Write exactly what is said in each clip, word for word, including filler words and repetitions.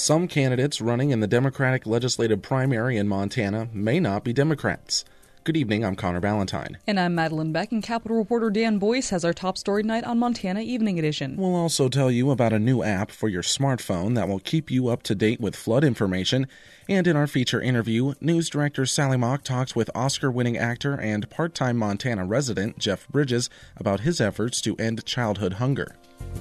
Some candidates running in the Democratic legislative primary in Montana may not be Democrats. Good evening, I'm Connor Ballantyne. And I'm Madeline Beck, and Capitol reporter Dan Boyce has our top story tonight on Montana Evening Edition. We'll also tell you about a new app for your smartphone that will keep you up to date with flood information. And in our feature interview, news director Sally Mock talks with Oscar-winning actor and part-time Montana resident Jeff Bridges about his efforts to end childhood hunger.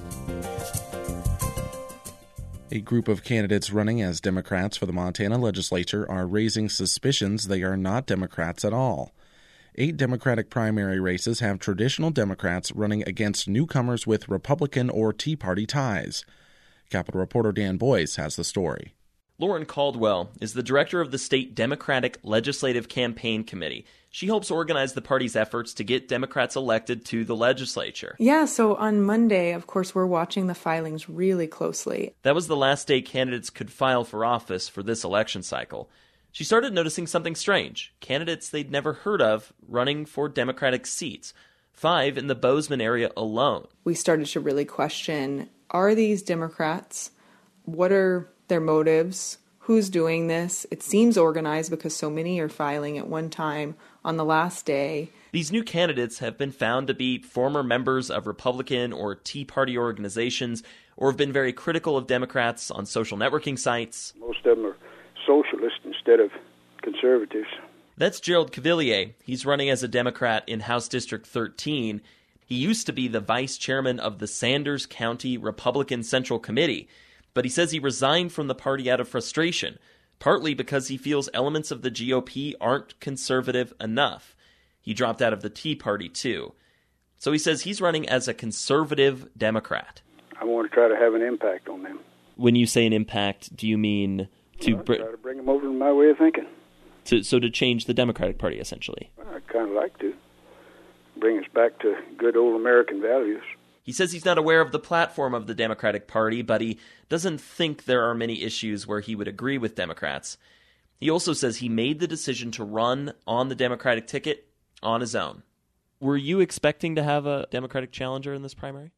A group of candidates running as Democrats for the Montana legislature are raising suspicions they are not Democrats at all. Eight Democratic primary races have traditional Democrats running against newcomers with Republican or Tea Party ties. Capitol reporter Dan Boyce has the story. Lauren Caldwell is the director of the state Democratic Legislative Campaign Committee. She helps organize the party's efforts to get Democrats elected to the legislature. Yeah, so on Monday, of course, we're watching the filings really closely. That was the last day candidates could file for office for this election cycle. She started noticing something strange. Candidates they'd never heard of running for Democratic seats, five in the Bozeman area alone. We started to really question, are these Democrats? What are their motives? Who's doing this? It seems organized because so many are filing at one time on the last day. These new candidates have been found to be former members of Republican or Tea Party organizations or have been very critical of Democrats on social networking sites. Most of them are socialists instead of conservatives. That's Gerald Cavalier. He's running as a Democrat in House District thirteen. He used to be the vice chairman of the Sanders County Republican Central Committee. But he says he resigned from the party out of frustration, partly because he feels elements of the G O P aren't conservative enough. He dropped out of the Tea Party, too. So he says he's running as a conservative Democrat. I want to try to have an impact on them. When you say an impact, do you mean to, well, br- try to bring them over to my way of thinking? To, so to change the Democratic Party, essentially? Well, I'd kind of like to. Bring us back to good old American values. He says he's not aware of the platform of the Democratic Party, but he doesn't think there are many issues where he would agree with Democrats. He also says he made the decision to run on the Democratic ticket on his own. Were you expecting to have a Democratic challenger in this primary?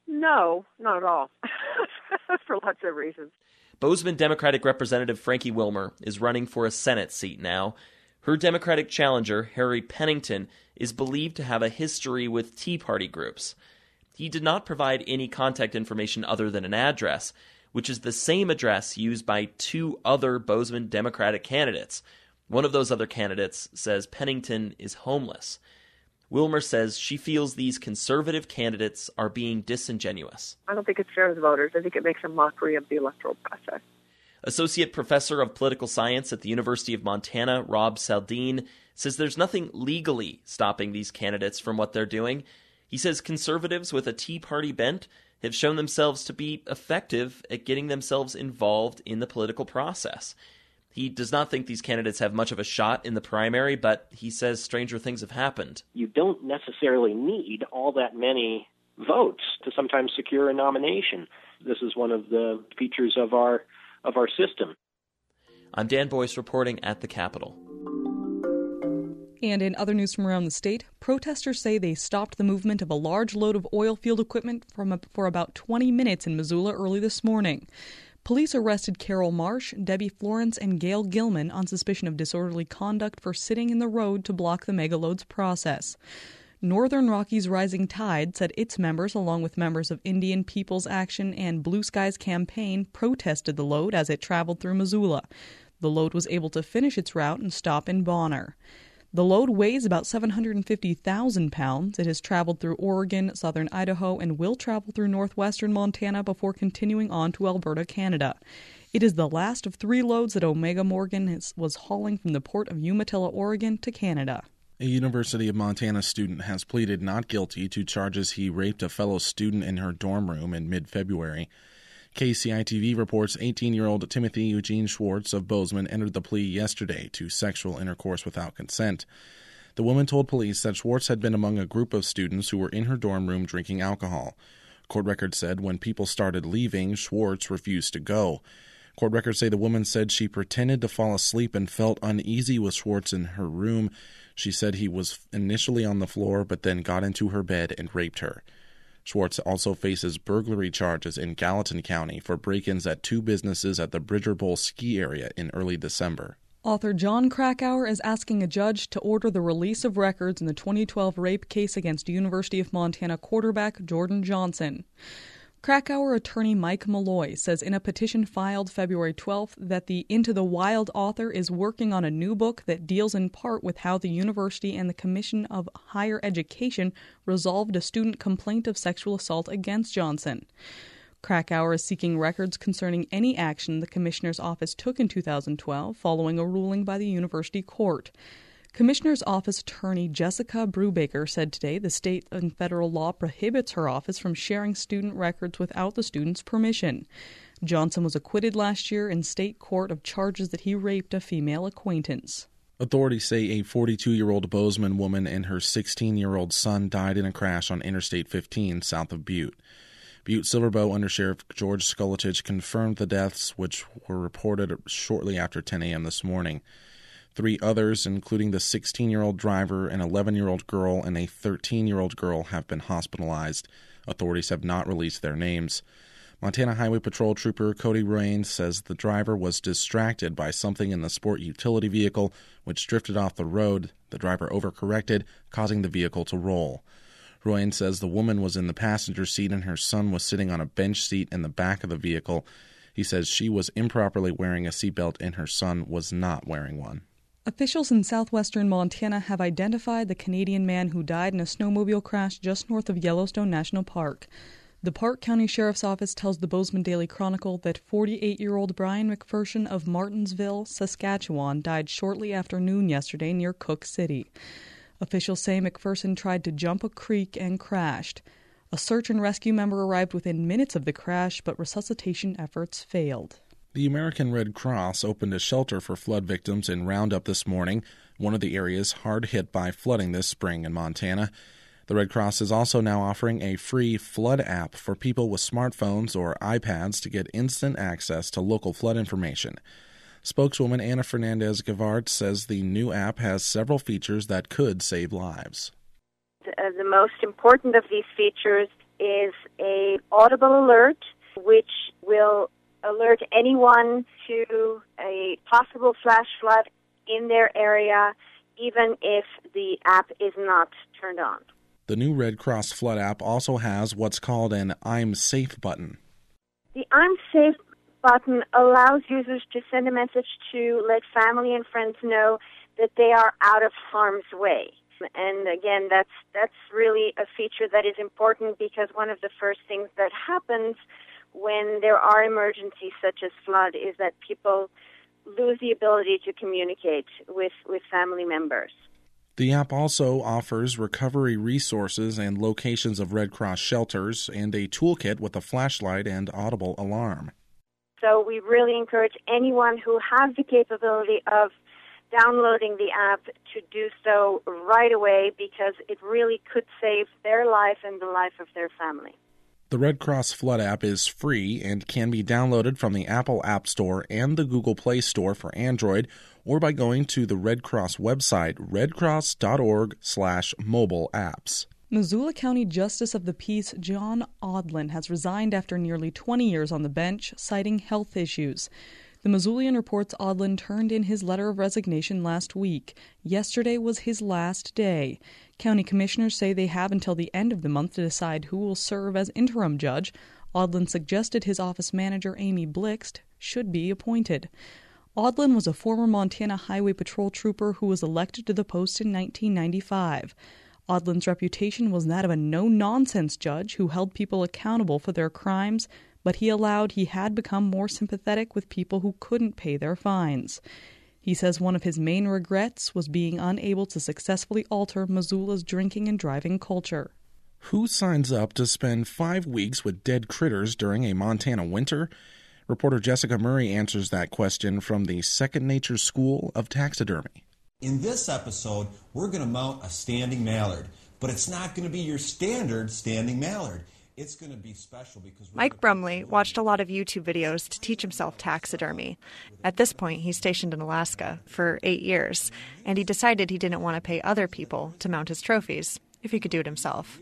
No, not at all, for lots of reasons. Bozeman Democratic Representative Frankie Wilmer is running for a Senate seat now. Her Democratic challenger, Harry Pennington, is believed to have a history with Tea Party groups. He did not provide any contact information other than an address, which is the same address used by two other Bozeman Democratic candidates. One of those other candidates says Pennington is homeless. Wilmer says she feels these conservative candidates are being disingenuous. I don't think it's fair to the voters. I think it makes a mockery of the electoral process. Associate Professor of Political Science at the University of Montana, Rob Saldin, says there's nothing legally stopping these candidates from what they're doing. He says conservatives with a Tea Party bent have shown themselves to be effective at getting themselves involved in the political process. He does not think these candidates have much of a shot in the primary, but he says stranger things have happened. You don't necessarily need all that many votes to sometimes secure a nomination. This is one of the features of our of our system. I'm Dan Boyce reporting at the Capitol. And in other news from around the state, protesters say they stopped the movement of a large load of oil field equipment from a, for about twenty minutes in Missoula early this morning. Police arrested Carol Marsh, Debbie Florence, and Gail Gilman on suspicion of disorderly conduct for sitting in the road to block the megaload's process. Northern Rockies Rising Tide said its members, along with members of Indian People's Action and Blue Skies Campaign, protested the load as it traveled through Missoula. The load was able to finish its route and stop in Bonner. The load weighs about seven hundred fifty thousand pounds. It has traveled through Oregon, southern Idaho, and will travel through northwestern Montana before continuing on to Alberta, Canada. It is the last of three loads that Omega Morgan has, was hauling from the port of Umatilla, Oregon, to Canada. A University of Montana student has pleaded not guilty to charges he raped a fellow student in her dorm room in mid-February. K C I T V reports eighteen-year-old Timothy Eugene Schwartz of Bozeman entered the plea yesterday to sexual intercourse without consent. The woman told police that Schwartz had been among a group of students who were in her dorm room drinking alcohol. Court records said when people started leaving, Schwartz refused to go. Court records say the woman said she pretended to fall asleep and felt uneasy with Schwartz in her room. She said he was initially on the floor but then got into her bed and raped her. Schwartz also faces burglary charges in Gallatin County for break-ins at two businesses at the Bridger Bowl ski area in early December. Author Jon Krakauer is asking a judge to order the release of records in the twenty twelve rape case against University of Montana quarterback Jordan Johnson. Krakauer attorney Mike Malloy says in a petition filed February twelfth that the Into the Wild author is working on a new book that deals in part with how the university and the Commission of Higher Education resolved a student complaint of sexual assault against Johnson. Krakauer is seeking records concerning any action the commissioner's office took in two thousand twelve following a ruling by the university court. Commissioner's office attorney Jessica Brubaker said today the state and federal law prohibits her office from sharing student records without the student's permission. Johnson was acquitted last year in state court of charges that he raped a female acquaintance. Authorities say a forty-two-year-old Bozeman woman and her sixteen-year-old son died in a crash on Interstate fifteen south of Butte. Butte Silverbow Undersheriff George Skuletich confirmed the deaths, which were reported shortly after ten a.m. this morning. Three others, including the sixteen-year-old driver, an eleven-year-old girl, and a thirteen-year-old girl, have been hospitalized. Authorities have not released their names. Montana Highway Patrol Trooper Cody Ruane says the driver was distracted by something in the sport utility vehicle, which drifted off the road. The driver overcorrected, causing the vehicle to roll. Ruane says the woman was in the passenger seat and her son was sitting on a bench seat in the back of the vehicle. He says she was improperly wearing a seatbelt and her son was not wearing one. Officials in southwestern Montana have identified the Canadian man who died in a snowmobile crash just north of Yellowstone National Park. The Park County Sheriff's Office tells the Bozeman Daily Chronicle that forty-eight-year-old Brian McPherson of Martinsville, Saskatchewan, died shortly after noon yesterday near Cook City. Officials say McPherson tried to jump a creek and crashed. A search and rescue member arrived within minutes of the crash, but resuscitation efforts failed. The American Red Cross opened a shelter for flood victims in Roundup this morning, one of the areas hard hit by flooding this spring in Montana. The Red Cross is also now offering a free flood app for people with smartphones or iPads to get instant access to local flood information. Spokeswoman Anna Fernandez-Gavart says the new app has several features that could save lives. Uh, the most important of these features is a audible alert, which will alert anyone to a possible flash flood in their area, even if the app is not turned on. The new Red Cross Flood app also has what's called an I'm Safe button. The I'm Safe button allows users to send a message to let family and friends know that they are out of harm's way. And again, that's that's really a feature that is important because one of the first things that happens when there are emergencies such as flood is that people lose the ability to communicate with, with family members. The app also offers recovery resources and locations of Red Cross shelters and a toolkit with a flashlight and audible alarm. So we really encourage anyone who has the capability of downloading the app to do so right away because it really could save their life and the life of their family. The Red Cross Flood app is free and can be downloaded from the Apple App Store and the Google Play Store for Android or by going to the Red Cross website, redcross.org slash mobile apps. Missoula County Justice of the Peace John Odlin has resigned after nearly twenty years on the bench, citing health issues. The Missoulian reports Odlin turned in his letter of resignation last week. Yesterday was his last day. County commissioners say they have until the end of the month to decide who will serve as interim judge. Odlin suggested his office manager, Amy Blixt, should be appointed. Odlin was a former Montana Highway Patrol trooper who was elected to the post in nineteen ninety-five. Odlin's reputation was that of a no-nonsense judge who held people accountable for their crimes, but he allowed he had become more sympathetic with people who couldn't pay their fines. He says one of his main regrets was being unable to successfully alter Missoula's drinking and driving culture. Who signs up to spend five weeks with dead critters during a Montana winter? Reporter Jessica Murray answers that question from the Second Nature School of Taxidermy. In this episode, we're going to mount a standing mallard, but it's not going to be your standard standing mallard. It's going to be special because Mike Brumley watched a lot of YouTube videos to teach himself taxidermy. At this point, he's stationed in Alaska for eight years, and he decided he didn't want to pay other people to mount his trophies if he could do it himself.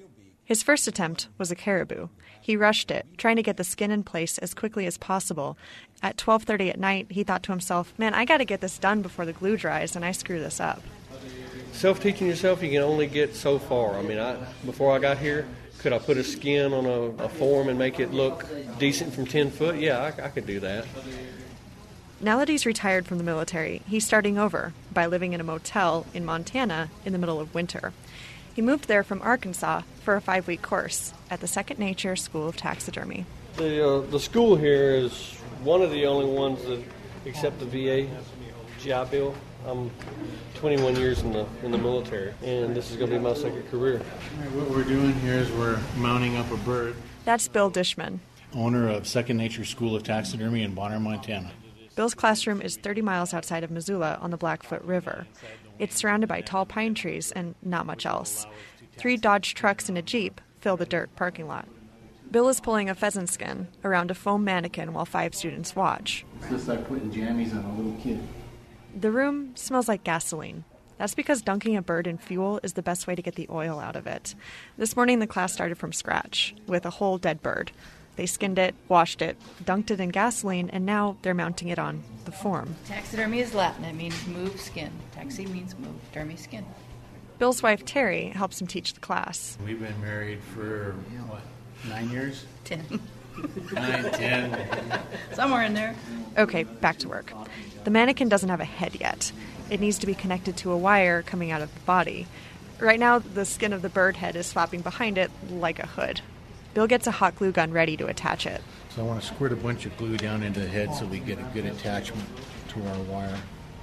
His first attempt was a caribou. He rushed it, trying to get the skin in place as quickly as possible. At twelve thirty at night, he thought to himself, man, I got to get this done before the glue dries, and I screw this up. Self-teaching yourself, you can only get so far. I mean, I, before I got here, could I put a skin on a, a form and make it look decent from ten foot? Yeah, I, I could do that. Now that he's retired from the military, he's starting over by living in a motel in Montana in the middle of winter. He moved there from Arkansas for a five-week course at the Second Nature School of Taxidermy. The uh, the school here is one of the only ones that accept the V A G I Bill. I'm twenty-one years in the in the military, and this is going to be my second career. All right, what we're doing here is we're mounting up a bird. That's Bill Dishman, owner of Second Nature School of Taxidermy in Bonner, Montana. Bill's classroom is thirty miles outside of Missoula on the Blackfoot River. It's surrounded by tall pine trees and not much else. Three Dodge trucks and a Jeep fill the dirt parking lot. Bill is pulling a pheasant skin around a foam mannequin while five students watch. It's just like putting jammies on a little kid. The room smells like gasoline. That's because dunking a bird in fuel is the best way to get the oil out of it. This morning the class started from scratch with a whole dead bird. They skinned it, washed it, dunked it in gasoline, and now they're mounting it on the form. Taxidermy is Latin. It means move skin. Taxi means move. Dermy skin. Bill's wife, Terry, helps him teach the class. We've been married for, what, nine years? Ten. Nine, ten. Somewhere in there. Okay, back to work. The mannequin doesn't have a head yet. It needs to be connected to a wire coming out of the body. Right now, the skin of the bird head is flapping behind it like a hood. Bill gets a hot glue gun ready to attach it. So I want to squirt a bunch of glue down into the head so we get a good attachment to our wire.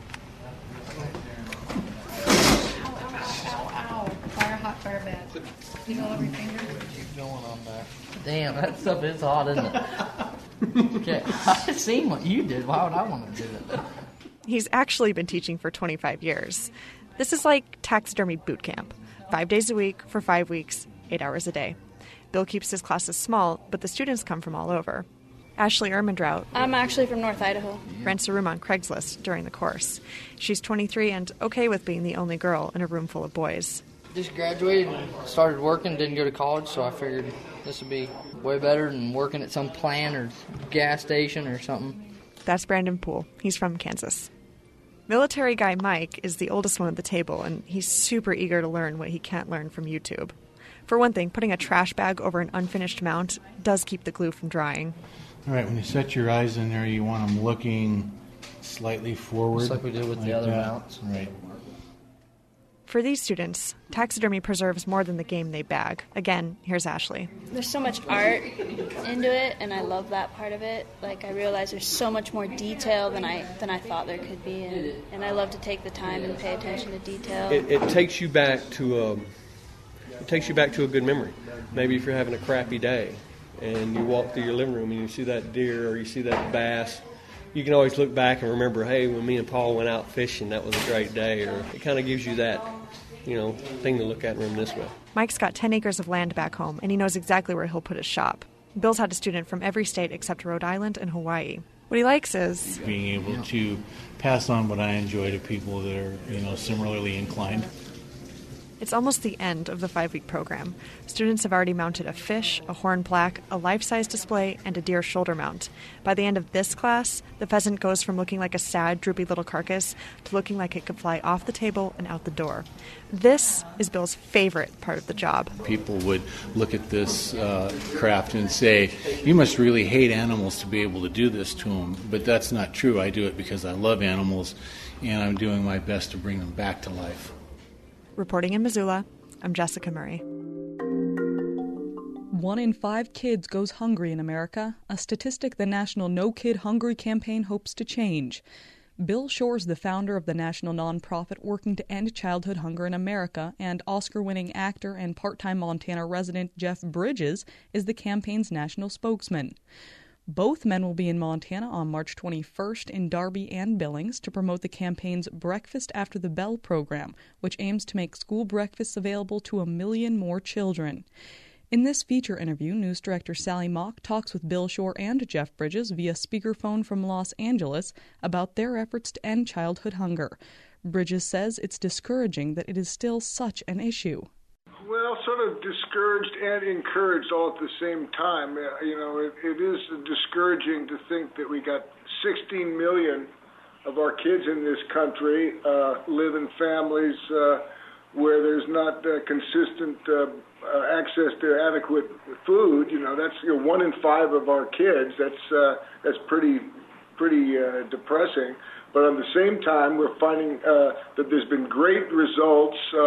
Ow, ow, ow, ow. Fire hot, fire bad. You know every finger? Keep going on back. Damn, that stuff is hot, isn't it? Okay, I've seen what you did. Why would I want to do it? He's actually been teaching for twenty-five years. This is like taxidermy boot camp. Five days a week for five weeks, eight hours a day. Bill keeps his classes small, but the students come from all over. Ashley Ermendrout. I'm actually from North Idaho. Rents a room on Craigslist during the course. She's twenty-three and okay with being the only girl in a room full of boys. Just graduated and started working, didn't go to college, so I figured this would be way better than working at some plant or gas station or something. That's Brandon Poole. He's from Kansas. Military guy Mike is the oldest one at the table, and he's super eager to learn what he can't learn from YouTube. For one thing, putting a trash bag over an unfinished mount does keep the glue from drying. All right, when you set your eyes in there, you want them looking slightly forward. Just like we did with like the other that. mounts. Right. For these students, taxidermy preserves more than the game they bag. Again, here's Ashley. There's so much art into it, and I love that part of it. Like, I realize there's so much more detail than I than I thought there could be, and, and I love to take the time and pay attention to detail. It, it takes you back to a, it takes you back to a good memory. Maybe if you're having a crappy day, and you walk through your living room and you see that deer or you see that bass, you can always look back and remember, hey, when me and Paul went out fishing, that was a great day. Or it kind of gives you that, you know, thing to look at and reminisce with. Mike's got ten acres of land back home, and he knows exactly where he'll put his shop. Bill's had a student from every state except Rhode Island and Hawaii. What he likes is being able to pass on what I enjoy to people that are, you know, similarly inclined. It's almost the end of the five-week program. Students have already mounted a fish, a horn plaque, a life-size display, and a deer shoulder mount. By the end of this class, the pheasant goes from looking like a sad, droopy little carcass to looking like it could fly off the table and out the door. This is Bill's favorite part of the job. People would look at this uh, craft and say, you must really hate animals to be able to do this to them. But that's not true. I do it because I love animals, and I'm doing my best to bring them back to life. Reporting in Missoula, I'm Jessica Murray. One in five kids goes hungry in America, a statistic the National No Kid Hungry campaign hopes to change. Bill Shore is the founder of the national nonprofit working to end childhood hunger in America, and Oscar-winning actor and part-time Montana resident Jeff Bridges is the campaign's national spokesman. Both men will be in Montana on March twenty-first in Darby and Billings to promote the campaign's Breakfast After the Bell program, which aims to make school breakfasts available to a million more children. In this feature interview, news director Sally Mock talks with Bill Shore and Jeff Bridges via speakerphone from Los Angeles about their efforts to end childhood hunger. Bridges says it's discouraging that it is still such an issue. Well, sort of discouraged and encouraged all at the same time. Uh, you know, it, it is discouraging to think that we got sixteen million of our kids in this country uh, live in families uh, where there's not uh, consistent uh, uh, access to adequate food. You know, that's you know, one in five of our kids. That's uh, that's pretty pretty uh, depressing. But at the same time, we're finding uh, that there's been great results uh,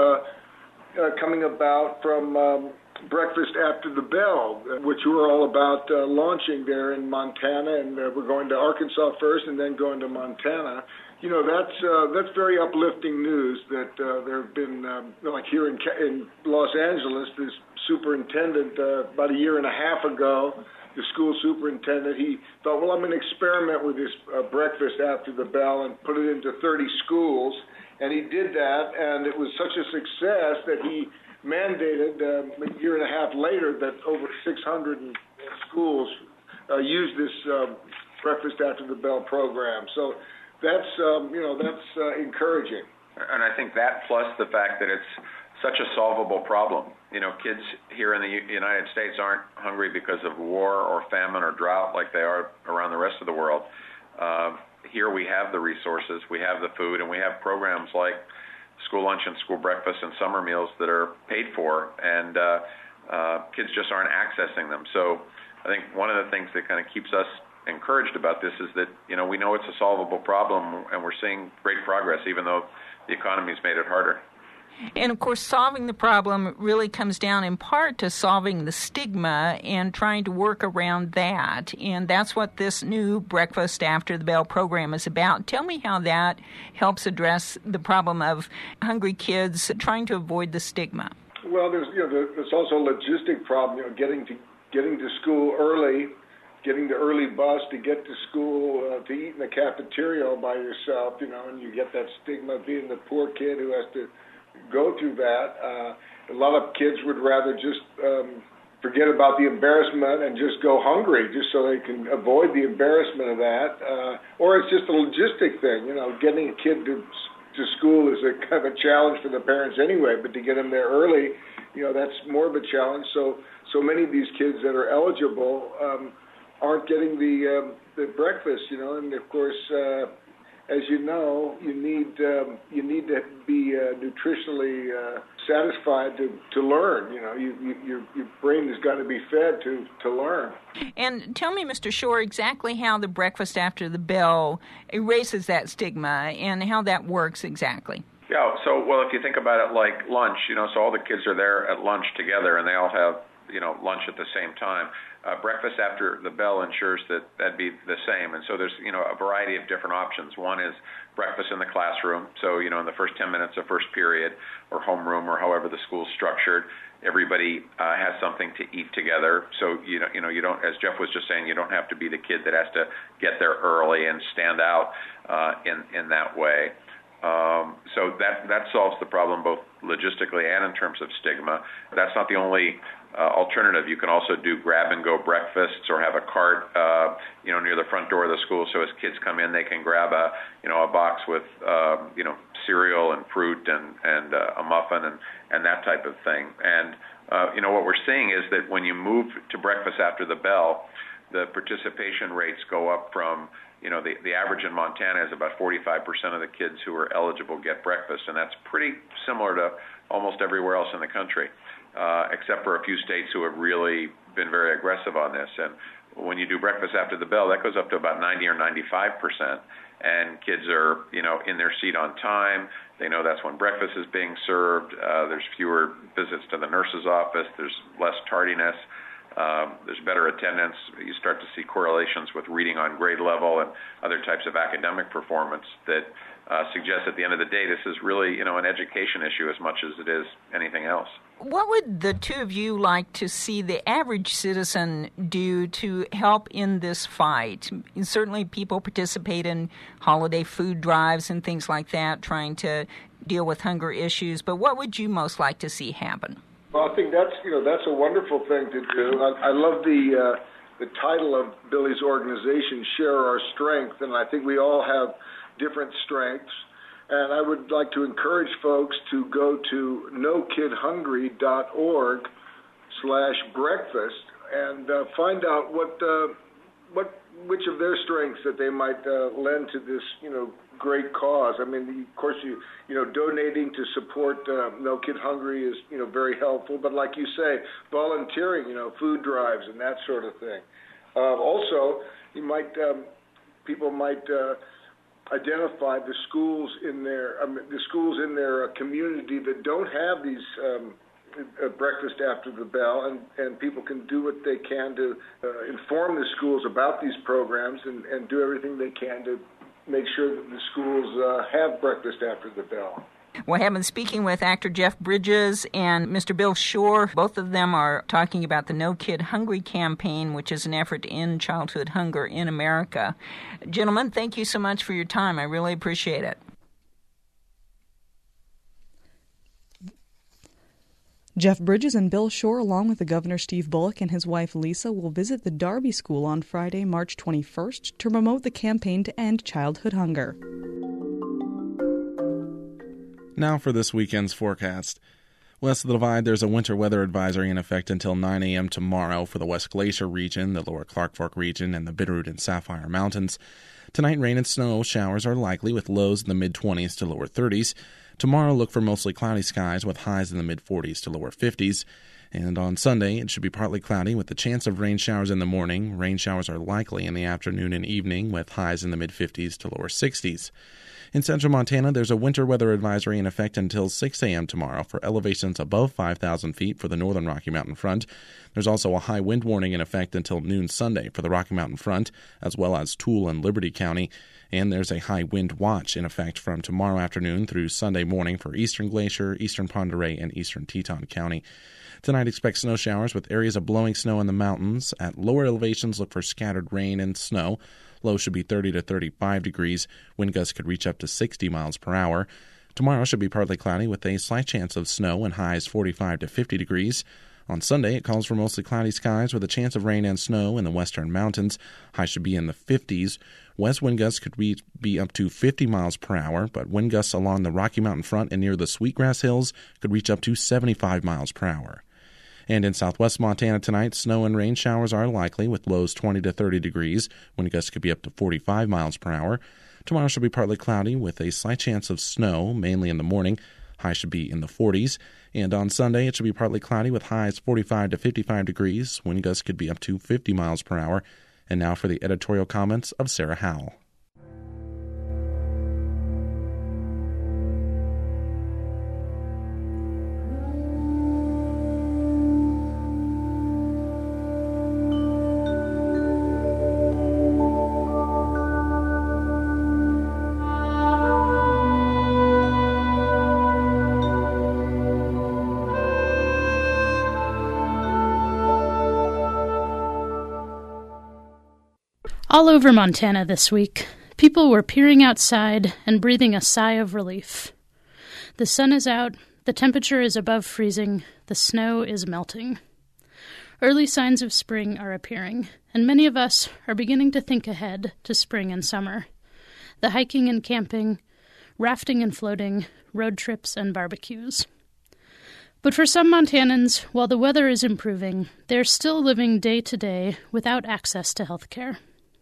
uh, coming about from um, Breakfast After the Bell, which we're all about uh, launching there in Montana, and uh, we're going to Arkansas first and then going to Montana. You know, that's uh, that's very uplifting news that uh, there have been, um, like here in, in Los Angeles, this superintendent uh, about a year and a half ago, the school superintendent, he thought, well, I'm going to experiment with this uh, Breakfast After the Bell and put it into thirty schools. And he did that, and it was such a success that he mandated um, a year and a half later that over six hundred schools uh, use this uh, Breakfast After the Bell program. So that's, um, you know, that's uh, encouraging. And I think that plus the fact that it's such a solvable problem. You know, kids here in the U- United States aren't hungry because of war or famine or drought like they are around the rest of the world. Uh, here we have the resources, we have the food, and we have programs like school lunch and school breakfast and summer meals that are paid for, and uh, uh, kids just aren't accessing them. So I think one of the things that kind of keeps us encouraged about this is that, you know, we know it's a solvable problem, and we're seeing great progress, even though the economy's made it harder. And, of course, solving the problem really comes down in part to solving the stigma and trying to work around that. And that's what this new Breakfast After the Bell program is about. Tell me how that helps address the problem of hungry kids trying to avoid the stigma. Well, there's you know there's also a logistic problem. You know, getting to getting to school early, getting the early bus to get to school uh, to eat in the cafeteria all by yourself. You know, and you get that stigma of being the poor kid who has to go through that. Uh, a lot of kids would rather just um, forget about the embarrassment and just go hungry, just so they can avoid the embarrassment of that. Uh, or it's just a logistic thing. You know, getting a kid to to school is a kind of a challenge for the parents anyway, but to get them there early, you know, that's more of a challenge. So so many of these kids that are eligible um, aren't getting the um, the breakfast, you know, and of course, uh, as you know, you need um, you need to be uh, nutritionally uh, satisfied to, to learn. You know, you, you, your your brain has got to be fed to, to learn. And tell me, Mister Shore, exactly how the Breakfast After the Bell erases that stigma and how that works exactly. Yeah. So, well, if you think about it like lunch, you know, so all the kids are there at lunch together, and they all have, you know, lunch at the same time. Uh, breakfast after the bell ensures that that'd be the same. And so there's, you know, a variety of different options. One is breakfast in the classroom. So, you know, in the first ten minutes of first period or homeroom or however the school's structured, everybody uh, has something to eat together. So, you know, you know, you don't, as Jeff was just saying, you don't have to be the kid that has to get there early and stand out uh, in, in that way. Um, so that that solves the problem both logistically and in terms of stigma. That's not the only uh, alternative. You can also do grab-and-go breakfasts or have a cart, uh, you know, near the front door of the school. So as kids come in, they can grab a, you know, a box with, uh, you know, cereal and fruit and and uh, a muffin and and that type of thing. And uh, you know, what we're seeing is that when you move to breakfast after the bell, the participation rates go up from, you know, the, the average in Montana is about forty-five percent of the kids who are eligible get breakfast, and that's pretty similar to almost everywhere else in the country, uh, except for a few states who have really been very aggressive on this. And when you do breakfast after the bell, that goes up to about ninety or ninety-five percent, and kids are, you know, in their seat on time. They know that's when breakfast is being served. Uh, there's fewer visits to the nurse's office. There's less tardiness. Um, there's better attendance. You start to see correlations with reading on grade level and other types of academic performance that uh, suggest at the end of the day this is really, you know, an education issue as much as it is anything else. What would the two of you like to see the average citizen do to help in this fight? And certainly people participate in holiday food drives and things like that, trying to deal with hunger issues, but what would you most like to see happen? Well, I think that's, you know, that's a wonderful thing to do. I, I love the uh, the title of Billy's organization, Share Our Strength, and I think we all have different strengths. And I would like to encourage folks to go to no kid hungry dot org slash breakfast and uh, find out what uh, what which of their strengths that they might uh, lend to this, you know, great cause. I mean, of course, you you know, donating to support uh, No Kid Hungry is, you know, very helpful. But like you say, volunteering, you know, food drives and that sort of thing. Uh, also, you might um, people might. Uh, identify the schools in their um, the schools in their uh, community that don't have these um, uh, breakfast after the bell, and, and people can do what they can to uh, inform the schools about these programs and, and do everything they can to make sure that the schools uh, have breakfast after the bell. Well, I've been speaking with actor Jeff Bridges and Mister Bill Shore. Both of them are talking about the No Kid Hungry campaign, which is an effort to end childhood hunger in America. Gentlemen, thank you so much for your time. I really appreciate it. Jeff Bridges and Bill Shore, along with the Governor Steve Bullock and his wife Lisa, will visit the Darby School on Friday, March twenty-first, to promote the campaign to end childhood hunger. Now for this weekend's forecast. West of the Divide, there's a winter weather advisory in effect until nine a.m. tomorrow for the West Glacier region, the lower Clark Fork region, and the Bitterroot and Sapphire Mountains. Tonight, rain and snow showers are likely with lows in the mid-twenties to lower thirties. Tomorrow, look for mostly cloudy skies with highs in the mid-forties to lower fifties. And on Sunday, it should be partly cloudy with the chance of rain showers in the morning. Rain showers are likely in the afternoon and evening with highs in the mid-fifties to lower sixties. In central Montana, there's a winter weather advisory in effect until six a.m. tomorrow for elevations above five thousand feet for the northern Rocky Mountain Front. There's also a high wind warning in effect until noon Sunday for the Rocky Mountain Front, as well as Toole and Liberty County. And there's a high wind watch in effect from tomorrow afternoon through Sunday morning for eastern Glacier, eastern Pend Oreille, and eastern Teton County. Tonight, expect snow showers with areas of blowing snow in the mountains. At lower elevations, look for scattered rain and snow. Low should be thirty to thirty-five degrees. Wind gusts could reach up to sixty miles per hour. Tomorrow should be partly cloudy with a slight chance of snow and highs forty-five to fifty degrees. On Sunday, it calls for mostly cloudy skies with a chance of rain and snow in the western mountains. Highs should be in the fifties. West wind gusts could be, be up to fifty miles per hour, but wind gusts along the Rocky Mountain Front and near the Sweetgrass Hills could reach up to seventy-five miles per hour. And in southwest Montana tonight, snow and rain showers are likely with lows twenty to thirty degrees. Wind gusts could be up to forty-five miles per hour. Tomorrow should be partly cloudy with a slight chance of snow, mainly in the morning. Highs should be in the forties. And on Sunday, it should be partly cloudy with highs forty-five to fifty-five degrees. Wind gusts could be up to fifty miles per hour. And now for the editorial comments of Sarah Howell. All over Montana this week, people were peering outside and breathing a sigh of relief. The sun is out, the temperature is above freezing, the snow is melting. Early signs of spring are appearing, and many of us are beginning to think ahead to spring and summer. The hiking and camping, rafting and floating, road trips and barbecues. But for some Montanans, while the weather is improving, they're still living day to day without access to health care.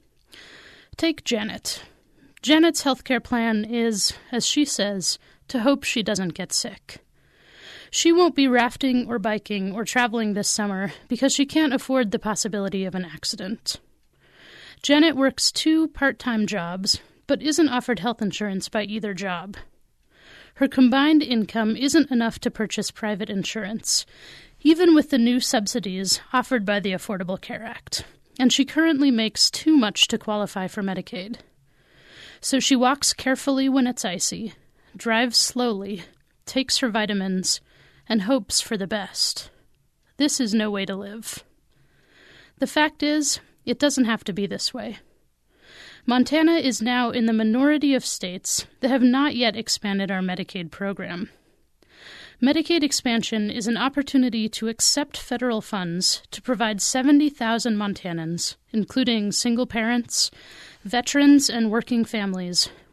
Take Janet. Janet's healthcare plan is, as she says, to hope she doesn't get sick. She won't be rafting or biking or traveling this summer because she can't afford the possibility of an accident. Janet works two part-time jobs, but isn't offered health insurance by either job. Her combined income isn't enough to purchase private insurance, even with the new subsidies offered by the Affordable Care Act. And she currently makes too much to qualify for Medicaid. So she walks carefully when it's icy, drives slowly, takes her vitamins, and hopes for the best. This is no way to live. The fact is, it doesn't have to be this way. Montana is now in the minority of states that have not yet expanded our Medicaid program. Medicaid expansion is an opportunity to accept federal funds to provide seventy thousand Montanans, including single parents, veterans, and working families, with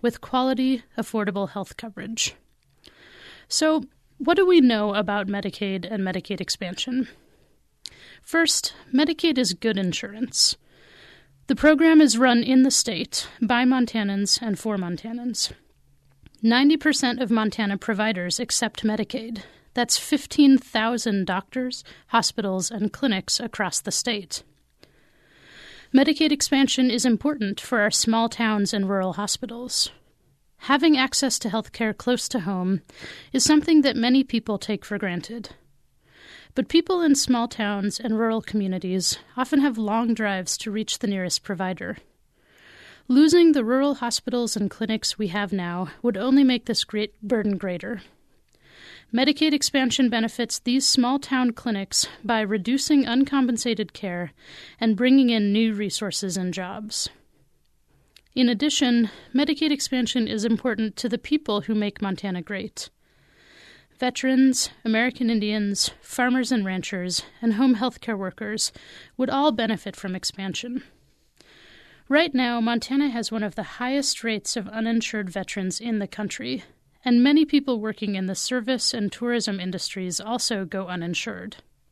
with quality, affordable health coverage. So, what do we know about Medicaid and Medicaid expansion? First, Medicaid is good insurance. The program is run in the state by Montanans and for Montanans. ninety percent of Montana providers accept Medicaid. That's fifteen thousand doctors, hospitals, and clinics across the state. Medicaid expansion is important for our small towns and rural hospitals. Having access to health care close to home is something that many people take for granted. But people in small towns and rural communities often have long drives to reach the nearest provider. Losing the rural hospitals and clinics we have now would only make this great burden greater. Medicaid expansion benefits these small-town clinics by reducing uncompensated care and bringing in new resources and jobs. In addition, Medicaid expansion is important to the people who make Montana great. Veterans, American Indians, farmers and ranchers, and home health care workers would all benefit from expansion. Right now, Montana has one of the highest rates of uninsured veterans in the country, and many people working in the service and tourism industries also go uninsured.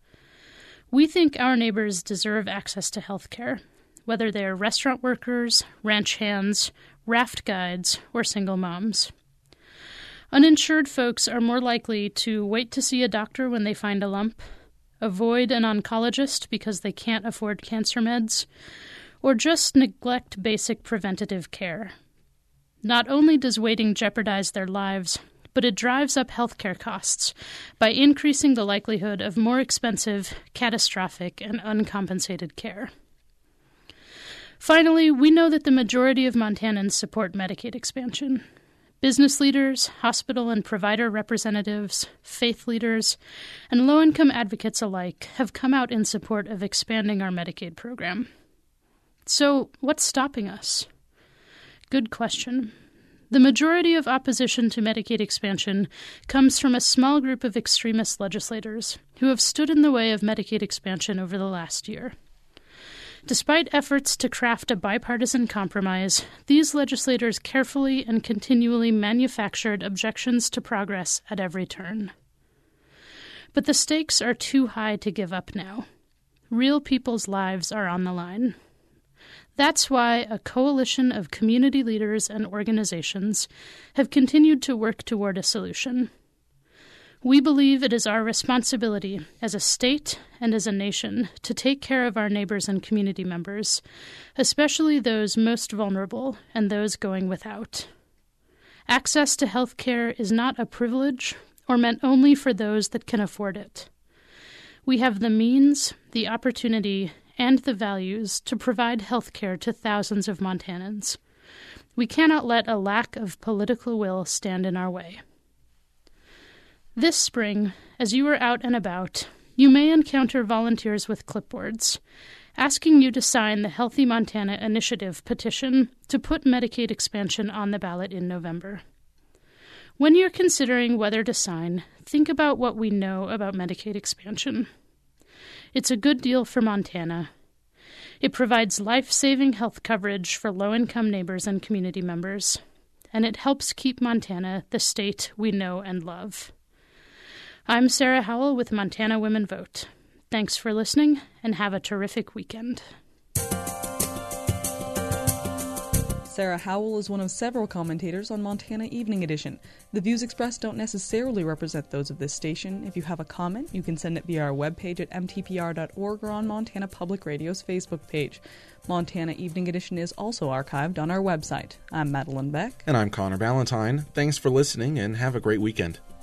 We think our neighbors deserve access to health care, whether they are restaurant workers, ranch hands, raft guides, or single moms. Uninsured folks are more likely to wait to see a doctor when they find a lump, avoid an oncologist because they can't afford cancer meds, or just neglect basic preventative care. Not only does waiting jeopardize their lives, but it drives up healthcare costs by increasing the likelihood of more expensive, catastrophic, and uncompensated care. Finally, we know that the majority of Montanans support Medicaid expansion. Business leaders, hospital and provider representatives, faith leaders, and low-income advocates alike have come out in support of expanding our Medicaid program. So, what's stopping us? Good question. The majority of opposition to Medicaid expansion comes from a small group of extremist legislators who have stood in the way of Medicaid expansion over the last year. Despite efforts to craft a bipartisan compromise, these legislators carefully and continually manufactured objections to progress at every turn. But the stakes are too high to give up now. Real people's lives are on the line. That's why a coalition of community leaders and organizations have continued to work toward a solution. We believe it is our responsibility as a state and as a nation to take care of our neighbors and community members, especially those most vulnerable and those going without. Access to health care is not a privilege or meant only for those that can afford it. We have the means, the opportunity, and the values to provide health care to thousands of Montanans. We cannot let a lack of political will stand in our way. This spring, as you are out and about, you may encounter volunteers with clipboards, asking you to sign the Healthy Montana Initiative petition to put Medicaid expansion on the ballot in November. When you're considering whether to sign, think about what we know about Medicaid expansion. It's a good deal for Montana. It provides life-saving health coverage for low-income neighbors and community members, and it helps keep Montana the state we know and love. I'm Sarah Howell with Montana Women Vote. Thanks for listening, and have a terrific weekend. Sarah Howell is one of several commentators on Montana Evening Edition. The views expressed don't necessarily represent those of this station. If you have a comment, you can send it via our webpage at m t p r dot org or on Montana Public Radio's Facebook page. Montana Evening Edition is also archived on our website. I'm Madeline Beck. And I'm Connor Ballantyne. Thanks for listening, and have a great weekend.